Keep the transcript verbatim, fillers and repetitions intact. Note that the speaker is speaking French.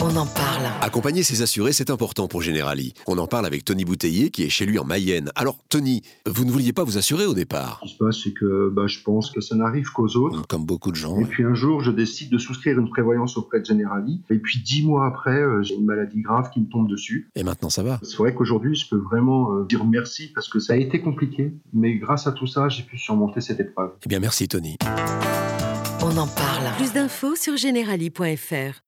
on en parle. Accompagner ses assurés, c'est important pour Generali. On en parle avec Tony Bouteiller, qui est chez lui en Mayenne. Alors, Tony, vous ne vouliez pas vous assurer au départ? Ce qui se passe, c'est que bah, je pense que ça n'arrive qu'aux autres. Comme beaucoup de gens. Et puis un jour, je décide de souscrire une prévoyance auprès de Generali. Et puis dix mois après, euh, j'ai une maladie grave qui me tombe dessus. Et maintenant, ça va? C'est vrai qu'aujourd'hui, je peux vraiment euh, dire merci parce que ça a été compliqué. Mais grâce à tout ça, j'ai pu surmonter cette épreuve. Eh bien, merci, Tony. On en parle. Plus d'infos sur generali point f r.